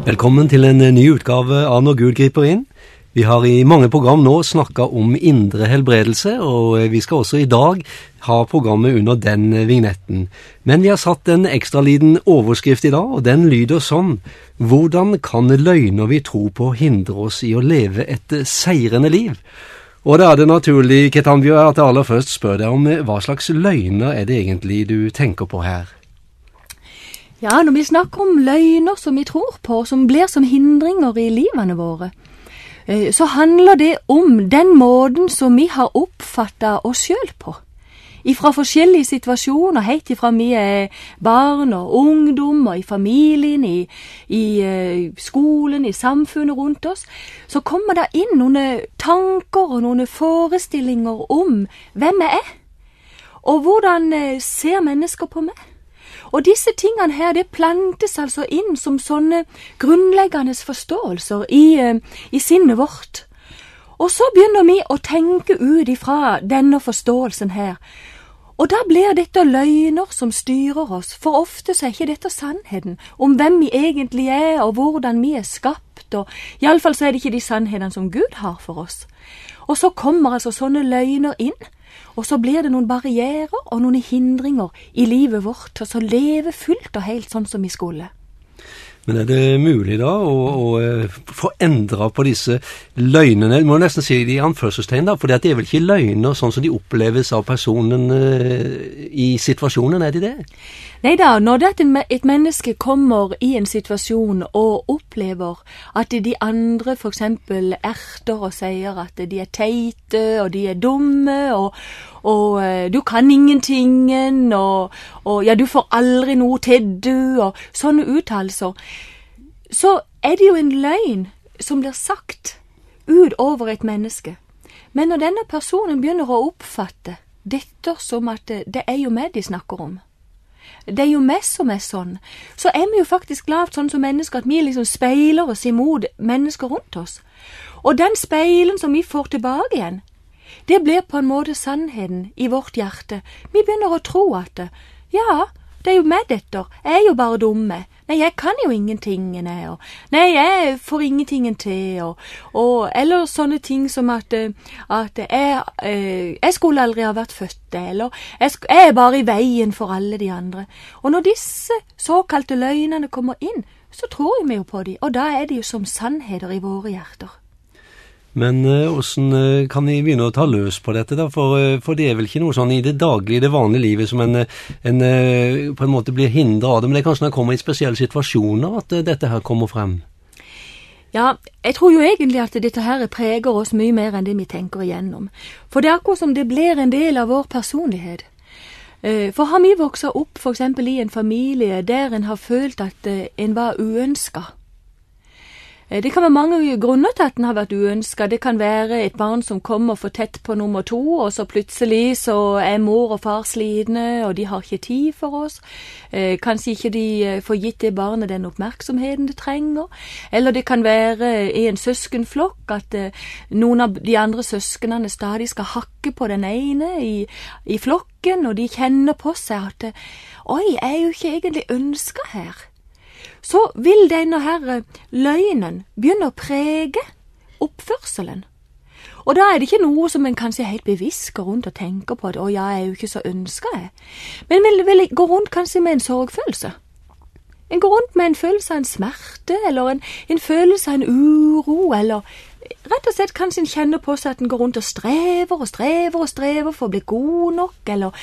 Velkommen til en ny utgave av Når Gud griper inn. Vi har i mange program nå snakket om indre helbredelse, og vi skal også i dag ha programmet under den vignetten. Men vi har satt en ekstra liten overskrift i dag, og den lyder sånn: Hvordan kan løgner vi tror på hindre oss i å leve et seirende liv? Og da er det naturlig, Ketan Bjørn, at jeg aller først spør deg om hva slags løgner er det egentlig du tenker på her? Ja, når vi snakker om løgner som vi tror på, som blir som hindringer i livene våre, så handler det om den måten som vi har oppfattet oss selv på. Ifra forskjellige situasjoner, helt ifra vi er barn og ungdom, og i familien, i skolen, i samfunnet rundt oss, så kommer det inn noen tanker og noen forestillinger om hvem jeg er, og hvordan ser mennesker på meg. Og disse tingene her, det plantes altså inn som sånne grunnleggende forståelser i sinnet vårt. Og så begynner vi å tenke ut ifra denne forståelsen her. Og da blir dette løgner som styrer oss, for ofte så er ikke dette sannheten om hvem vi egentlig er og hvordan vi er skapt, og i alle fall så er det ikke de sannhetene som Gud har for oss. Og så kommer altså sånne løgner inn, og så blir det noen barrierer og noen hindringer i livet vårt til å leve fullt og helt sånn som vi skulle. Men er det mulig da å få endret på disse løgnene? Jeg må nesten si det i anførselstegn da, for det er vel ikke løgner sånn som de oppleves av personen i situasjonen, er de det? Neida, når et menneske kommer i en situasjon og opplever at de andre for eksempel erter og sier at de er teite og de er dumme og du kan ingentingen og ja, du får aldri noe til du og sånne uttalelser, så er det jo en løgn som blir sagt ut over et menneske. Men når denne personen begynner å oppfatte dette som at det er jo meg de snakker om, det er jo meg som er sånn, så er vi jo faktisk lavt sånn som mennesker at vi liksom speiler oss imot mennesker rundt oss. Og den speilen som vi får tilbake igjen, det blir på en måte sannheten i vårt hjerte. Vi begynner å tro at ja, det er jo meg dette, jeg er jo bare dumme. Nei, jeg kan jo ingenting, nei, jeg får ingenting til, eller sånne ting som at jeg skulle aldri ha vært født, eller jeg er bare i veien for alle de andre. Og når disse såkalte løgnene kommer inn, så tror vi jo på dem, og da er de jo som sannheter i våre hjerter. Men hvordan kan vi begynne å ta løs på dette da? For det er vel ikke noe sånn i det daglige, det vanlige livet som en på en måte blir hindret av det, men det er kanskje når det kommer i spesielle situasjoner at dette her kommer frem? Ja, jeg tror jo egentlig at dette her preger oss mye mer enn det vi tenker igjennom. For det er akkurat som det blir en del av vår personlighet. For har vi vokset opp for eksempel i en familie der en har følt at en var uønsket, det kan være mange grunner til at den har vært uønsket. Det kan være et barn som kommer for tett på nummer 2, og så plutselig så er mor og far slitne, og de har ikke tid for oss. Kanskje ikke de får gitt det barnet den oppmerksomheten det trenger. Eller det kan være i en søskenflokk at noen av de andre søsknene stadig skal hakke på den ene i flokken, og de kjenner på seg at oi, jeg er jo ikke egentlig ønsket her. Så vil denne her løgnen begynne å prege oppførselen. Og da er det ikke noe som en kanskje helt bevisst går rundt og tenker på at «Å, jeg er jo ikke så ønsket jeg». Men vil gå rundt kanskje med en sorgfølelse. En går rundt med en følelse av en smerte, eller en følelse av en uro, eller rett og slett kanskje en kjenner på seg at en går rundt og strever for å bli god nok, eller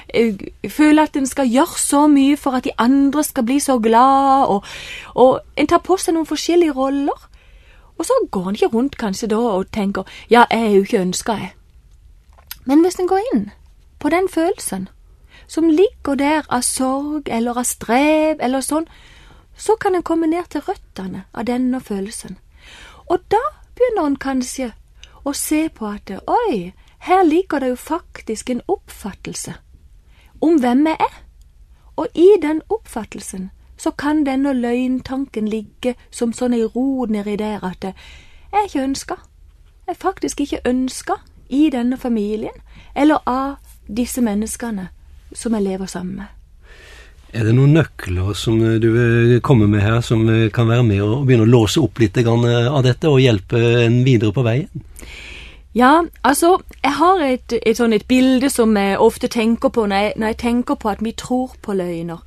føler at en skal gjøre så mye for at de andre skal bli så glad, og en tar på seg noen forskjellige roller, og så går en ikke rundt kanskje da og tenker, ja, jeg er jo ikke ønsket jeg. Men hvis en går inn på den følelsen, som ligger der av sorg, eller av strev, eller sånn, så kan en komme ned til røttene av denne følelsen. Og da begynner han kanskje å se på at oi, her ligger det jo faktisk en oppfattelse om hvem jeg er. Og i den oppfattelsen så kan denne løgntanken ligge som sånn en rod nedi der at jeg er ikke ønsket. Jeg er faktisk ikke ønsket i denne familien eller av disse menneskene som jeg lever sammen med. det noen nøkler som du vil komme med her, som kan være med å begynne å låse opp litt av dette, og hjelpe en videre på veien? Ja, altså, jeg har et bilde som jeg ofte tenker på når jeg tenker på at vi tror på løgner.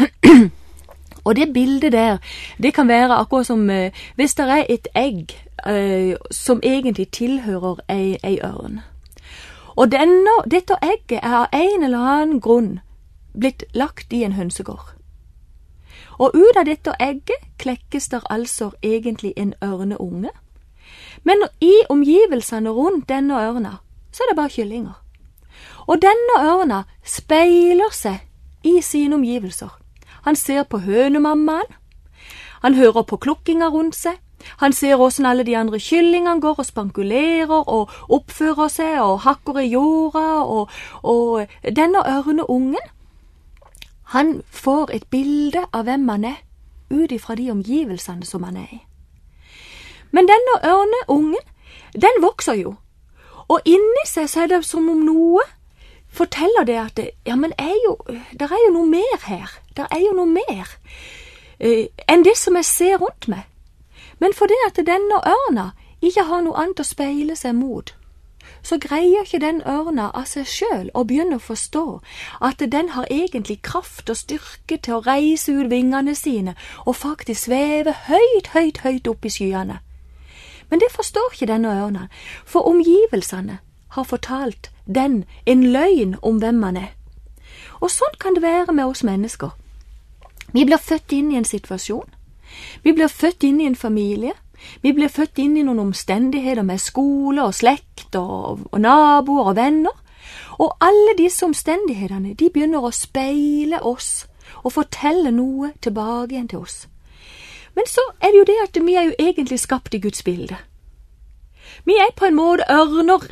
Og det bildet der, det kan være akkurat som hvis det er et egg som egentlig tilhører ei ørn. Og dette egget er av en eller annen grunn blitt lagt i en hønsegård. Og ut av dette egget klekkes der altså egentlig en ørneunge. Men i omgivelsene rundt denne ørna, så er det bare kyllinger. Og denne ørna speiler seg i sine omgivelser. Han ser på hønemammaen, han hører på klukkinga rundt seg, han ser hvordan alle de andre kyllingene går og spankulerer og oppfører seg og hakker i jorda, og denne ørneungen, han får et bilde av hvem han er, ut ifra de omgivelsene som han er i. Men denne ørneungen, den vokser jo, og inni seg så er det som om noe forteller det at ja, men der er jo noe mer her, der er jo noe mer enn det som jeg ser rundt meg. Men fordi at denne ørna ikke har noe annet å speile seg mot, så greier ikke den ørna av seg selv å begynne å forstå at den har egentlig kraft og styrke til å reise ut vingene sine og faktisk sveve høyt, høyt, høyt opp i skyene. Men det forstår ikke denne ørna, for omgivelsene har fortalt den en løgn om hvem man er. Og sånn kan det være med oss mennesker. Vi blir født inn i en situasjon, vi blir født inn i en familie, vi blir født inn i noen omstendigheter med skole og slekt og naboer og venner, og alle disse omstendighetene, de begynner å speile oss og fortelle noe tilbake igjen til oss. Men så er det jo det at vi er jo egentlig skapt i Guds bilde. Vi er på en måte ørner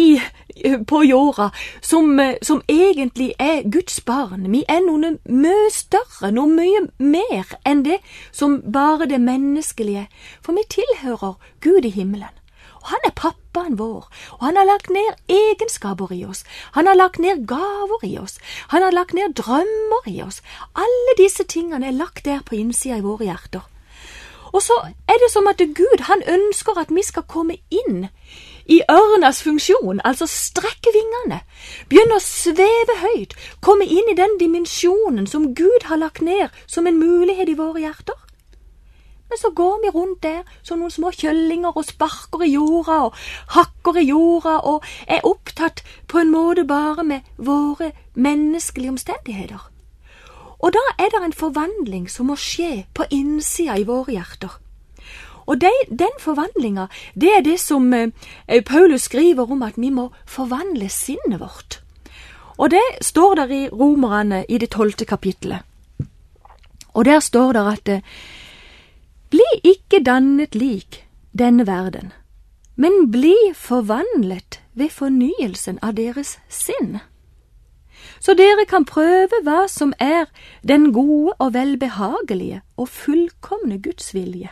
på jorda som egentlig er Guds barn. Vi er noe mye større, noe mye mer enn det som bare det menneskelige. For vi tilhører Gud i himmelen. Og han er pappaen vår, og han har lagt ned egenskaper i oss. Han har lagt ned gaver i oss. Han har lagt ned drømmer i oss. Alle disse tingene er lagt der på innsida i våre hjerter. Og så er det som at Gud, han ønsker at vi skal komme inn i ørnas funksjon, altså strekke vingene, begynne å sveve høyt, komme inn i den dimensjonen som Gud har lagt ned som en mulighet i våre hjerter. Men så går vi rundt der som noen små kjøllinger og sparker i jorda og hakker i jorda og er opptatt på en måte bare med våre menneskelige omstendigheter. Og da er det en forvandling som må skje på innsida i våre hjerter. Og den forvandlinga, det er det som Paulus skriver om at vi må forvandle sinnet vårt. Og det står der i Romerne i det 12. kapittelet. Og der står der at bli ikke dannet lik denne verden, men bli forvandlet ved fornyelsen av deres sinn. Så dere kan prøve hva som er den gode og velbehagelige og fullkomne Guds vilje.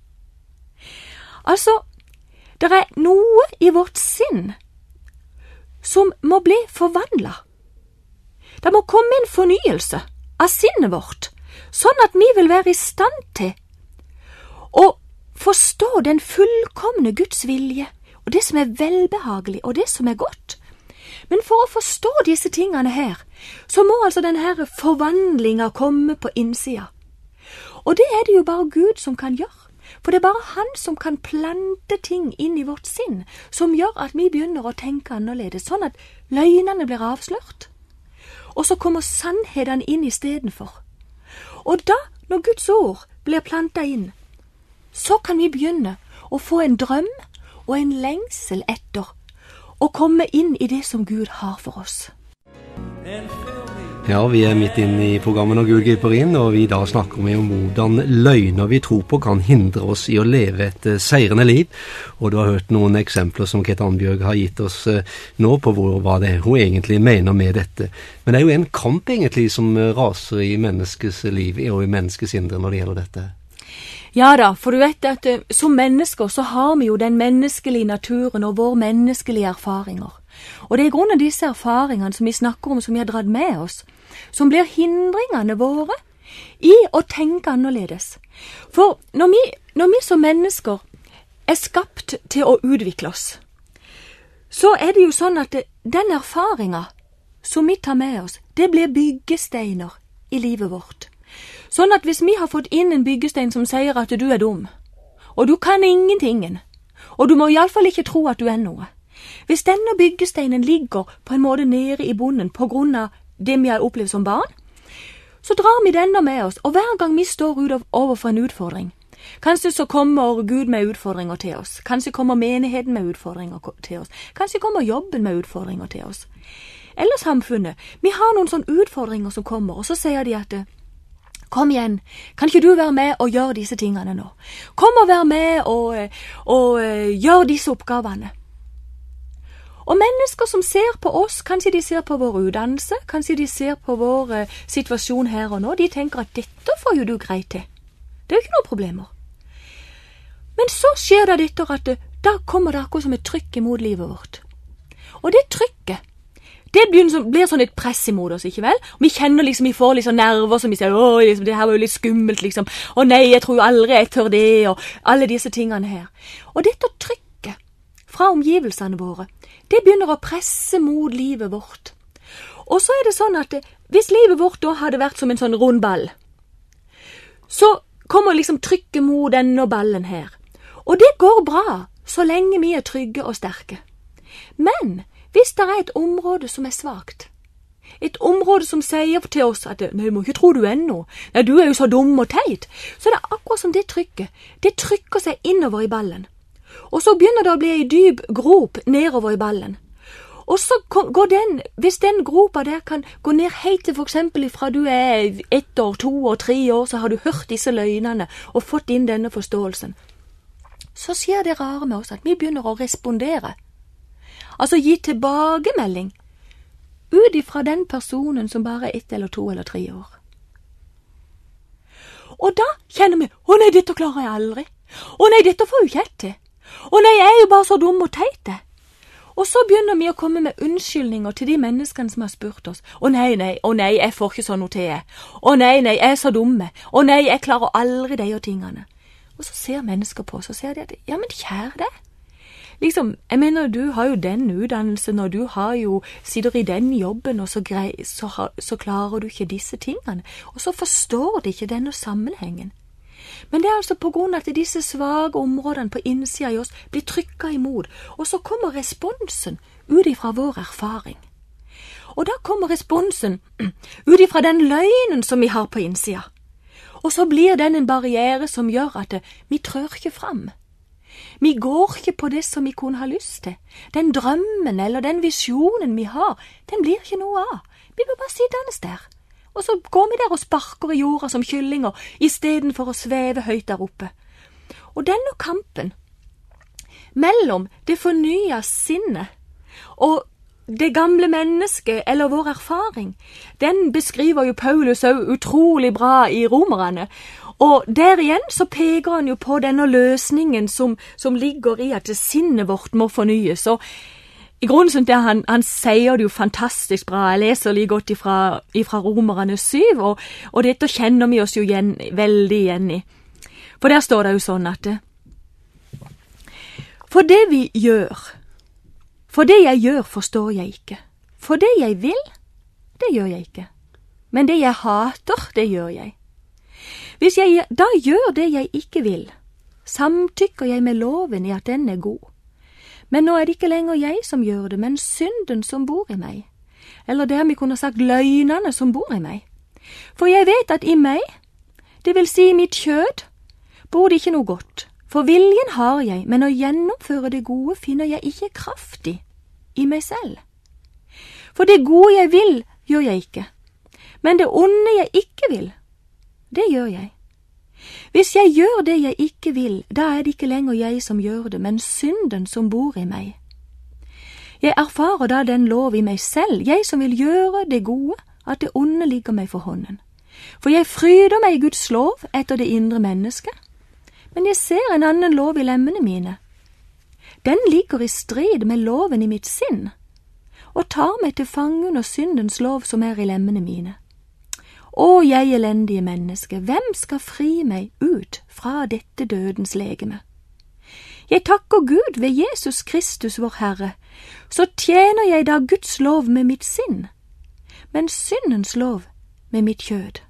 Altså, det er noe i vårt sinn som må bli forvandlet. Det må komme en fornyelse av sinnet vårt, sånn at vi vil være i stand til å forstå den fullkomne Guds vilje, og det som er velbehagelig, og det som er godt. Men for å forstå disse tingene her, så må altså denne forvandlinga komme på innsida. Og det er det jo bare Gud som kan gjøre. For det er bare han som kan plante ting inn i vårt sinn, som gjør at vi begynner å tenke annerledes, sånn at løgnene blir avslørt. Og så kommer sannheten inn i stedenfor. Og da, når Guds ord blir planta inn, så kan vi begynne å få en drøm og en lengsel etter og komme inn i det som Gud har for oss. Ja, vi er midt inne i programmet når Gud griper inn, og vi da snakker om hvordan løgner vi tror på kan hindre oss i å leve et seirende liv. Og du har hørt noen eksempler som Kate Annbjørg har gitt oss nå på hva det er hun egentlig mener med dette. Men det er jo en kamp egentlig som raser i menneskets liv og i menneskets indre når det gjelder dette. Ja da, for du vet at som mennesker så har vi jo den menneskelige naturen og våre menneskelige erfaringer. Og det er i grunnen disse erfaringene som vi snakker om, som vi har dratt med oss, som blir hindringene våre i å tenke annerledes. For når vi som mennesker er skapt til å utvikle oss, så er det jo sånn at den erfaringen som vi tar med oss, det blir byggesteiner i livet vårt. Sånn at hvis vi har fått inn en byggestein som sier at du er dum, og du kan ingentingen, og du må i alle fall ikke tro at du er noe. Hvis denne byggesteinen ligger på en måte nede i bunnen på grunn av det vi har opplevd som barn, så drar vi denne med oss, og hver gang vi står overfor en utfordring, kanskje så kommer Gud med utfordringer til oss, kanskje kommer menigheten med utfordringer til oss, kanskje kommer jobben med utfordringer til oss, eller samfunnet. Vi har noen sånne utfordringer som kommer, og så sier de at kom igjen, kan ikke du være med og gjøre disse tingene nå? Kom og være med og gjøre disse oppgavene. Og mennesker som ser på oss, kanskje de ser på vår utdannelse, kanskje de ser på vår situasjon her og nå, de tenker at dette får jo du greit til. Det er jo ikke noen problemer. Men så skjer det dette at da kommer det akkurat som et trykk imot livet vårt. Og det trykket, det blir sånn et press imot oss, ikke vel? Og vi kjenner liksom, vi får liksom nerver som vi sier, liksom, det her var jo litt skummelt, liksom. Å nei, jeg tror jo aldri jeg tør det, og alle disse tingene her. Og dette trykket fra omgivelsene våre, det begynner å presse mot livet vårt. Og så er det sånn at hvis livet vårt da hadde vært som en sånn rund ball, så kommer liksom trykket mot denne ballen her. Og det går bra, så lenge vi er trygge og sterke. Men hvis det er et område som er svagt, et område som sier til oss at nei, du må ikke tro du er noe, nei, du er jo så dum og teit, så det er akkurat som det trykker seg innover i ballen. Og så begynner det å bli en dyp grop nedover i ballen. Og så går hvis den gropa der kan gå ned helt til for eksempel fra du er 1 år, 2 år, 3 år, så har du hørt disse løgnene og fått inn denne forståelsen. Så skjer det rare med oss at vi begynner å respondere. Altså gi tilbakemelding ut ifra den personen som bare er 1 eller 2 eller 3 år. Og da kjenner vi, å nei, dette klarer jeg aldri. Å nei, dette får jeg ikke helt til. Å nei, jeg er jo bare så dum og teit. Og så begynner vi å komme med unnskyldninger til de menneskene som har spurt oss. Å nei, jeg får ikke sånn noe til jeg. Å nei, jeg er så dumme. Å nei, jeg klarer aldri de og tingene. Og så ser mennesker på oss og ser de at, ja, men kjære deg. Liksom, jeg mener, du har jo den utdannelsen, og du har jo, sitter i den jobben, og så klarer du ikke disse tingene. Og så forstår de ikke denne sammenhengen. Men det er altså på grunn av at disse svage områdene på innsida i oss blir trykket imot, og så kommer responsen ut ifra vår erfaring. Og da kommer responsen ut ifra den løgnen som vi har på innsida. Og så blir den en barriere som gjør at vi trør ikke fram. Vi går ikke på det som vi kunne ha lyst til. Den drømmen eller den visjonen vi har, den blir ikke noe av. Vi blir bare sittende der. Og så går vi der og sparker i jorda som kyllinger, i stedet for å sveve høyt der oppe. Og denne kampen mellom det fornya sinnet og det gamle mennesket, eller vår erfaring, den beskriver jo Paulus så utrolig bra i Romerne. Og der igjen så peker han jo på denne løsningen som ligger i at sinnet vårt må fornyes. Og i grunnen synes jeg han sier det jo fantastisk bra. Jeg leser like godt ifra Romerne 7, og dette kjenner vi oss jo veldig igjen i. For der står det jo sånn at for det vi gjør, for det jeg gjør forstår jeg ikke. For det jeg vil, det gjør jeg ikke. Men det jeg hater, det gjør jeg. Hvis jeg da gjør det jeg ikke vil, samtykker jeg med loven i at den er god. Men nå er det ikke lenger jeg som gjør det, men synden som bor i meg. Eller det vi kunne sagt løgnene som bor i meg. For jeg vet at i meg, det vil si i mitt kjød, bor det ikke noe godt. For viljen har jeg, men å gjennomføre det gode finner jeg ikke kraftig i meg selv. For det gode jeg vil, gjør jeg ikke. Men det onde jeg ikke vil, det gjør jeg. Hvis jeg gjør det jeg ikke vil, da er det ikke lenger jeg som gjør det, men synden som bor i meg. Jeg erfarer da den lov i meg selv, jeg som vil gjøre det gode, at det onde ligger meg for hånden. For jeg fryder meg i Guds lov etter det indre mennesket, men jeg ser en annen lov i lemmene mine. Den ligger i strid med loven i mitt sinn, og tar meg til fange under syndens lov som i lemmene mine. Å, jeg elendige menneske, hvem skal fri meg ut fra dette dødens legeme? Jeg takker Gud ved Jesus Kristus vår Herre, så tjener jeg da Guds lov med mitt sinn, men syndens lov med mitt kjød.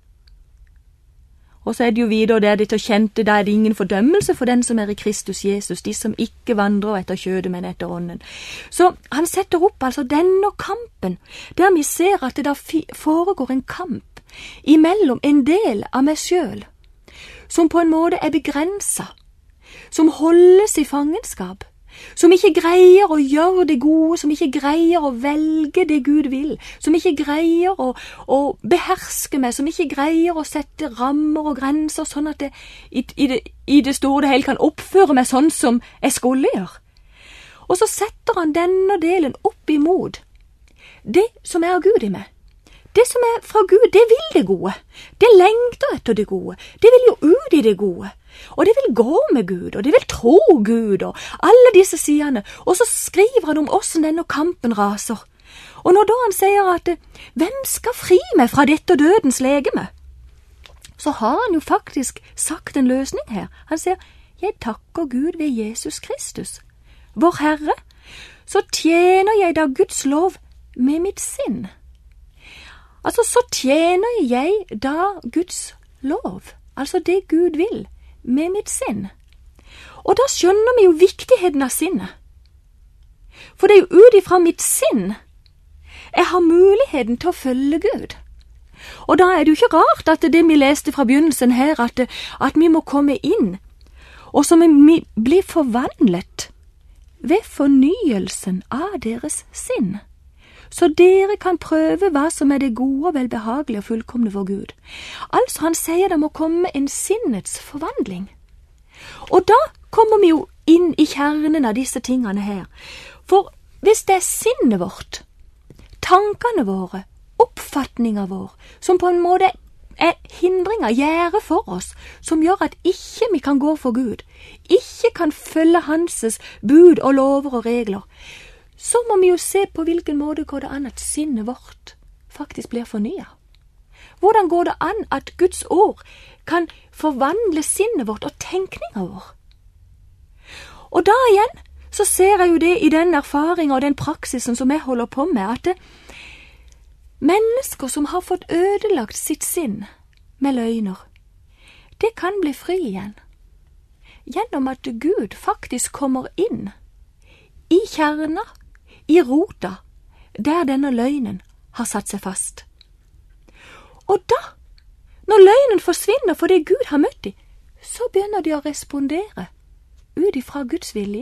Og så det jo videre der det kjente, da det ingen fordømmelse for den som i Kristus Jesus, de som ikke vandrer etter kjødet, men etter ånden. Så han setter opp altså denne kampen, der vi ser at det da foregår en kamp imellom en del av meg selv, som på en måte begrenset, som holdes i fangenskap, som ikke greier å gjøre det gode, som ikke greier å velge det Gud vil, som ikke greier å beherske meg, som ikke greier å sette rammer og grenser, sånn at det i det store det hele kan oppføre meg sånn som jeg skulle gjøre. Og så setter han denne delen opp imot det som av Gud i meg. Det som fra Gud, det vil det gode. Det lengter etter det gode. Det vil jo ut i det gode. Og det vil gå med Gud, og det vil tro Gud, og alle disse sidene. Og så skriver han om hvordan denne kampen raser. Og når da han sier at hvem skal fri meg fra dette dødens legeme? Så har han jo faktisk sagt en løsning her. Han sier, jeg takker Gud ved Jesus Kristus, vår Herre, så tjener jeg da Guds lov med mitt sinn. Altså, så tjener jeg da Guds lov, altså det Gud vil, med mitt sinn. Og da skjønner vi jo viktigheten av sinnet. For det jo ut ifra mitt sinn jeg har muligheten til å følge Gud. Og da det jo ikke rart at det vi leste fra begynnelsen her, at vi må komme inn, og så vi blir forvandlet ved fornyelsen av deres sinn. Så dere kan prøve hva som det gode og velbehagelige og fullkomne for Gud. Altså han sier det må komme en sinnets forvandling. Og da kommer vi jo inn i kjernen av disse tingene her. For hvis det sinnet vårt, tankene våre, oppfatninger vår, som på en måte hindringer, gjerde for oss, som gjør at ikke vi kan gå for Gud, ikke kan følge Hanses bud og lover og regler, så må vi jo se på hvilken måte går det an at sinnet vårt faktisk blir fornyet. Hvordan går det an at Guds ord kan forvandle sinnet vårt og tenkningen vår? Og da igjen så ser jeg jo det i den erfaringen og den praksisen som jeg holder på med, at mennesker som har fått ødelagt sitt sinn med løgner, det kan bli fri igjen, gjennom at Gud faktisk kommer inn i kjerner, i rota, der denne løgnen har satt seg fast. Og da, når løgnen forsvinner for det Gud har møtt i, så begynner de å respondere ut ifra Guds vilje.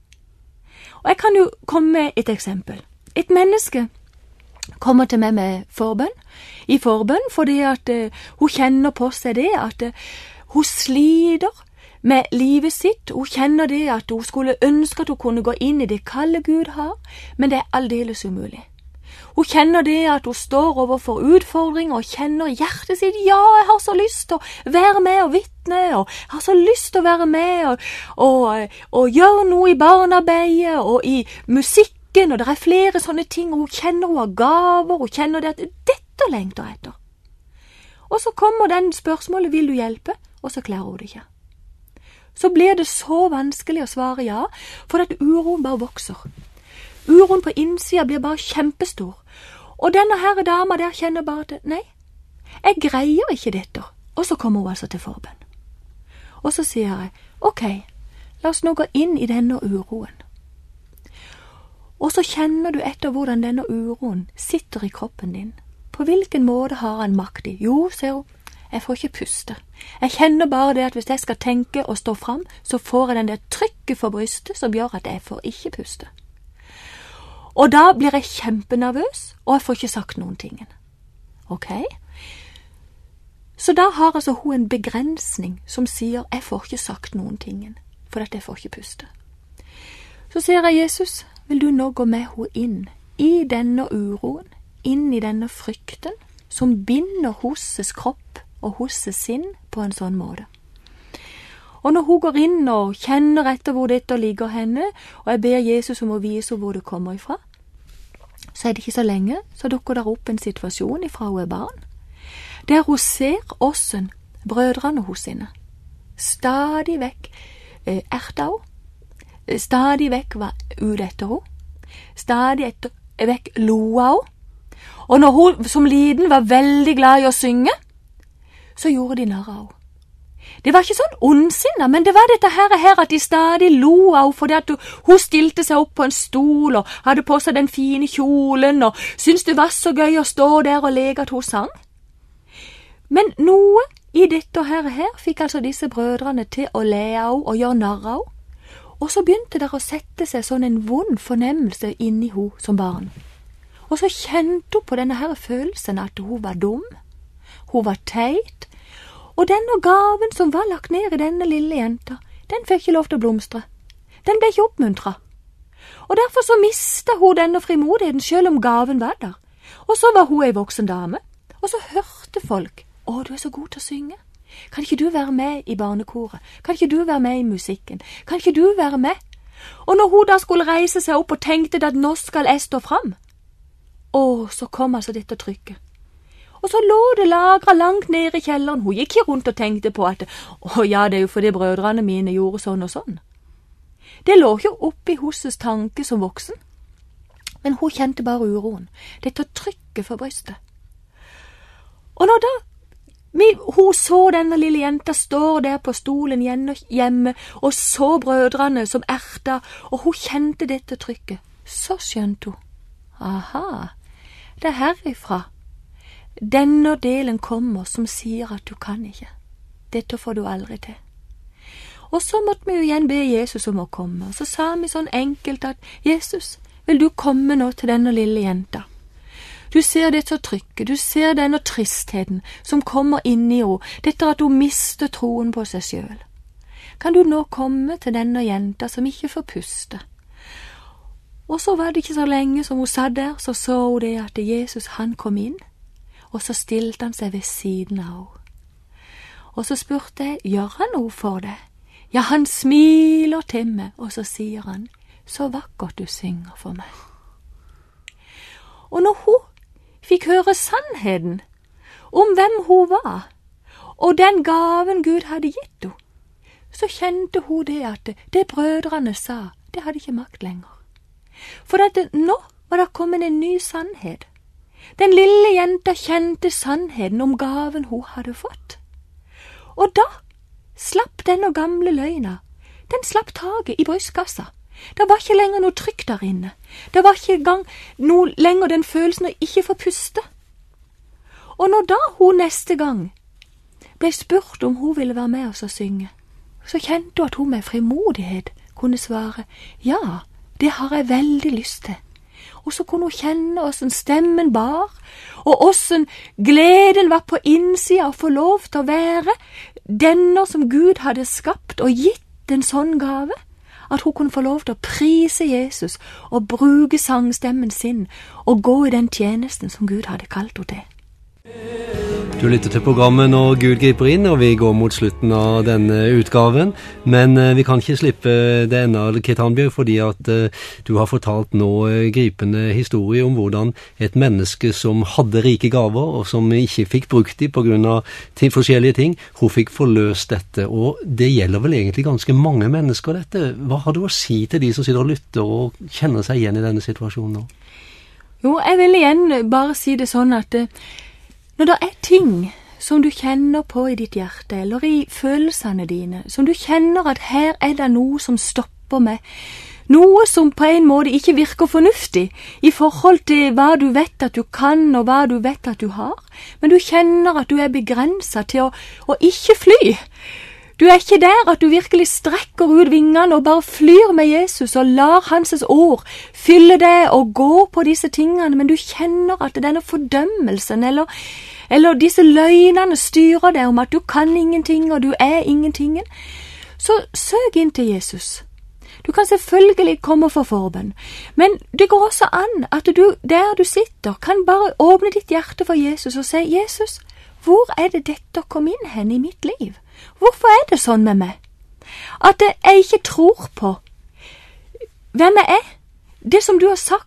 Og jeg kan jo komme med et eksempel. Et menneske kommer til meg med forbønn fordi at hun kjenner på seg det, at hun sliter med livet sitt. Hun kjenner det at hun skulle ønske at hun kunne gå inn i det kallet Gud har, men det aldeles umulig. Hun kjenner det at hun står overfor utfordringer og kjenner i hjertet sitt, ja, jeg har så lyst til å være med og vitne, og jeg har så lyst til å være med og gjøre noe i barnearbeidet og i musikken, og det flere sånne ting, og hun kjenner hun har gaver, hun kjenner det at dette lengter etter. Og så kommer den spørsmålet, vil du hjelpe? Og så klarer hun det ikke. Så blir det så vanskelig å svare ja, for at uroen bare vokser. Uroen på innsida blir bare kjempestor. Og denne herre dama der kjenner bare at nei, jeg greier ikke dette. Og så kommer hun altså til forbønn. Og så sier jeg, ok, la oss nå gå inn i denne uroen. Og så kjenner du etter hvordan denne uroen sitter i kroppen din. På hvilken måte har han makt i? Jo, ser hun, jeg får ikke puste. Jeg kjenner bare det at hvis jeg skal tenke og stå fram, så får jeg den der trykket for brystet som gjør at jeg får ikke puste. Og da blir jeg kjempenervøs, og jeg får ikke sagt noen ting. Ok? Så da har altså hun en begrensning som sier, jeg får ikke sagt noen ting, for at jeg får ikke puste. Så sier jeg, Jesus, vil du nå gå med henne inn i denne uroen, inn i denne frykten, som binder hennes kropp og hennes sinn på en sånn måte. Og når hun går inn og kjenner etter hvor dette ligger henne, og jeg ber Jesus om å vise hvor det kommer ifra, så det ikke så lenge, så dukker der opp en situasjon ifra hun barn, der hun ser åssen brødrene hos sine stadig vekk erta henne, stadig vekk var ute etter henne, stadig vekk lo av henne, og når hun som liten var veldig glad i å synge, så gjorde de narr av henne. Det var ikke sånn ondsinnet, men det var dette her at de stadig lo av henne, fordi at hun stilte seg opp på en stol og hadde på seg den fine kjolen og syntes det var så gøy å stå der og leke at hun sang. Men noe i dette her fikk altså disse brødrene til å le av henne og gjøre narr av henne, og så begynte det å sette seg sånn en vond fornemmelse inni henne som barn. Og så kjente hun på denne her følelsen at hun var dum, hun var teit, og denne gaven som var lagt ned i denne lille jenta, den fikk ikke lov til å blomstre. Den ble ikke oppmuntret. Og derfor så mistet hun denne frimodigheten selv om gaven var der. Og så var hun en voksen dame, og så hørte folk, «Å, du er så god til å synge. Kan ikke du være med i barnekoret? Kan ikke du være med i musikken? Kan ikke du være med?» Og når hun da skulle reise seg opp og tenkte at nå skal jeg stå fram, så kom altså dette trykket. Og så lå det lagret langt nede i kjelleren. Hun gikk ikke rundt og tenkte på at ja, det er jo fordi brødrene mine gjorde sånn og sånn. Det lå ikke oppe i hennes tanke som voksen. Men hun kjente bare uroen. Dette trykket for brystet. Og når da hun så denne lille jenta stå der på stolen hjemme og så brødrene som erta, og hun kjente dette trykket, så skjønte hun. Aha, det er herifra. Denne delen kommer som sier at du kan ikke. Dette får du aldri til. Og så måtte vi jo igjen be Jesus om å komme, og så sa vi sånn enkelt at Jesus, vil du komme nå til denne lille jenta? Du ser dette trykket, du ser denne tristheten som kommer inn i henne, dette at hun mister troen på seg selv. Kan du nå komme til denne jenta som ikke får puste? Og så var det ikke så lenge som hun satt der, så hun det at Jesus han kom inn, og så stilte han seg ved siden av henne. Og så spurte jeg, gjør han noe for deg? Ja, han smiler til meg, og så sier han, så vakkert du synger for meg. Og når hun fikk høre sannheten om hvem hun var, og den gaven Gud hadde gitt henne, så kjente hun det at det brødrene sa, det hadde ikke makt lenger. For at nå var det kommet en ny sannhet. Den lille jenta kjente sannheten om gaven hun hadde fått. Og da slapp denne gamle løgna, den slapp taget i brystkassa. Det var ikke lenger noe trykk der inne. Det var ikke engang noe lenger den følelsen å ikke få puste. Og når da hun neste gang ble spurt om hun ville være med oss og synge, så kjente hun at hun med frimodighet kunne svare, ja, det har jeg veldig lyst til. Og så kunne hun kjenne hvordan stemmen bar, og hvordan gleden var på innsida å få lov til å være denne som Gud hadde skapt og gitt en sånn gave, at hun kunne få lov til å prise Jesus og bruke sangstemmen sin og gå i den tjenesten som Gud hadde kalt henne til. Du lytter til programmet Når Gud griper inn, og vi går mot slutten av denne utgaven. Men vi kan ikke slippe det enda, Kit Hanbjørg, fordi at du har fortalt nå gripende historie om hvordan et menneske som hadde rike gaver, og som ikke fikk brukt dem på grunn av forskjellige ting, hun fikk forløst dette. Og det gjelder vel egentlig ganske mange mennesker, dette. Hva har du å si til de som sitter og lytter og kjenner seg igjen i denne situasjonen nå? Jo, jeg vil igjen bare si det sånn at når det er ting som du kjenner på i ditt hjerte, eller i følelsene dine, som du kjenner at her er det noe som stopper meg, noe som på en måte ikke virker fornuftig i forhold til hva du vet at du kan og hva du vet at du har, men du kjenner at du er begrenset til å ikke fly. Du er ikke der at du virkelig strekker ut vingene og bare flyr med Jesus og lar hans ord fylle deg og gå på disse tingene, men du kjenner at denne fordømmelsen eller disse løgnene styrer deg om at du kan ingenting og du er ingentingen. Så søk inn til Jesus. Du kan selvfølgelig komme for forbønn, men det går også an at du, der du sitter, kan bare åpne ditt hjerte for Jesus og si, Jesus, hvor er det dette kom inn hen i mitt liv? Hvorfor er det sånn med meg? At jeg ikke tror på hvem jeg er, det som du har sagt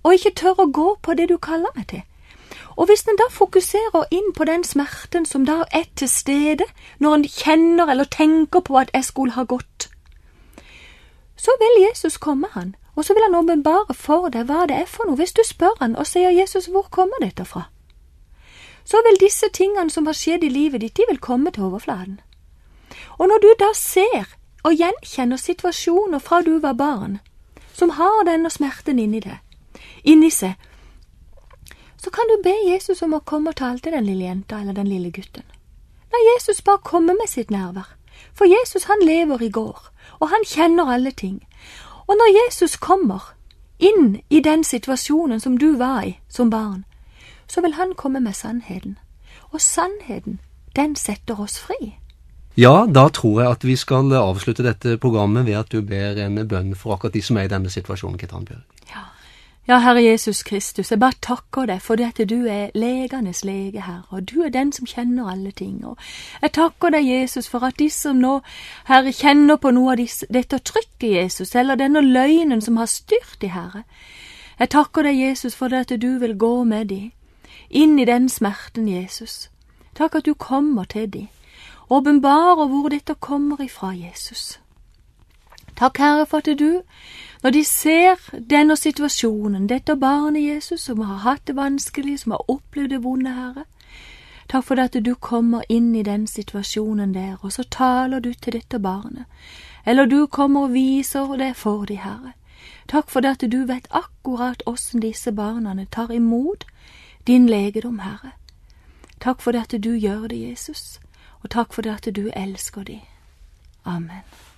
og ikke tør å gå på det du kaller meg til. Og hvis en da fokuserer inn på den smerten som da er til stede, når en kjenner eller tenker på at jeg skulle ha gått, så vil Jesus komme han, og så vil han åpenbare for deg hva det er for noe. Hvis du spør han og sier, Jesus, hvor kommer dette fra? Så vil disse tingene som har skjedd i livet ditt, de vil komme til overfladen. Og når du da ser og gjenkjenner situasjoner fra du var barn, som har denne smerten inni seg, så kan du be Jesus om å komme og tale til den lille jenta eller den lille gutten. La Jesus bare komme med sitt nærvær. For Jesus, han lever i går, og han kjenner alle ting. Og når Jesus kommer inn i den situasjonen som du var i som barn, så vil han komme med sannheten. Og sannheten, den setter oss fri. Ja, da tror jeg at vi skal avslutte dette programmet ved at du ber en bønn for akkurat de som er i denne situasjonen, Kitran Bjørg. Ja, Herre Jesus Kristus, jeg bare takker deg for det at du er legenes lege, Herre, og du er den som kjenner alle ting. Og jeg takker deg, Jesus, for at de som nå, Herre, kjenner på noe av dette trykket, Jesus, eller denne løgnen som har styrt de, Herre. Jeg takker deg, Jesus, for det at du vil gå med de, inn i den smerten, Jesus. Takk at du kommer til de, åpenbarer hvor dette kommer ifra, Jesus. Takk, Herre, for at du, når de ser denne situasjonen, dette barnet Jesus, som har hatt det vanskelig, som har opplevd det vonde, Herre, takk for at du kommer inn i den situasjonen der, og så taler du til dette barnet, eller du kommer og viser det for de, Herre. Takk for at du vet akkurat hvordan disse barnene tar imot din legedom, Herre. Takk for at du gjør det, Jesus, og takk for at du elsker de. Amen.